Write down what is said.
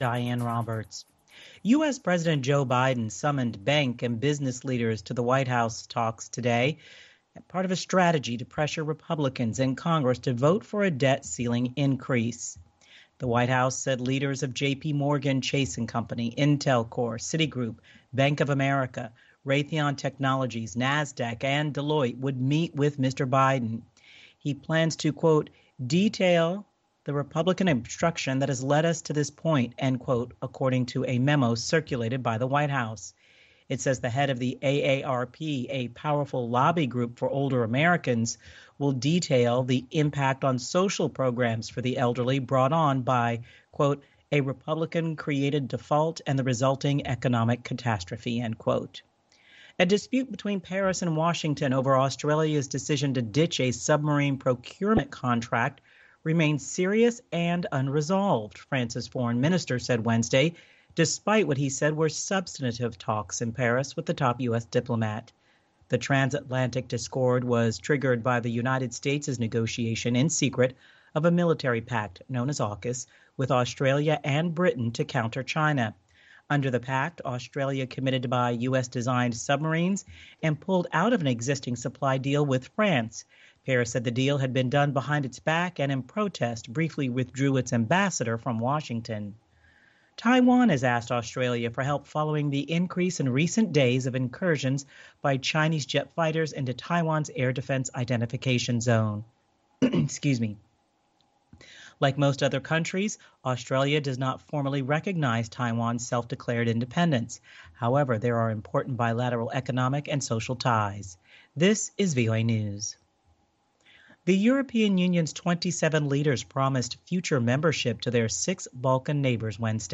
Diane Roberts. U.S. President Joe Biden summoned bank and business leaders to the White House talks today, part of a strategy to pressure Republicans in Congress to vote for a debt ceiling increase. The White House said leaders of J.P. Morgan Chase & Company, Intel Corp, Citigroup, Bank of America, Raytheon Technologies, NASDAQ, and Deloitte would meet with Mr. Biden. He plans to, quote, detail the Republican obstruction that has led us to this point, end quote, according to a memo circulated by the White House. It says the head of the AARP, a powerful lobby group for older Americans, will detail the impact on social programs for the elderly brought on by, quote, a Republican-created default and the resulting economic catastrophe, end quote. A dispute between Paris and Washington over Australia's decision to ditch a submarine procurement contract remains serious and unresolved, France's foreign minister said Wednesday, despite what he said were substantive talks in Paris with the top U.S. diplomat. The transatlantic discord was triggered by the United States' negotiation in secret of a military pact known as AUKUS with Australia and Britain to counter China. Under the pact, Australia committed to buy U.S.-designed submarines and pulled out of an existing supply deal with France. Paris said the deal had been done behind its back and in protest briefly withdrew its ambassador from Washington. Taiwan has asked Australia for help following the increase in recent days of incursions by Chinese jet fighters into Taiwan's air defense identification zone. Excuse me. Like most other countries, Australia does not formally recognize Taiwan's self-declared independence. However, there are important bilateral economic and social ties. This is VOA News. The European Union's 27 leaders promised future membership to their 6 Balkan neighbors Wednesday.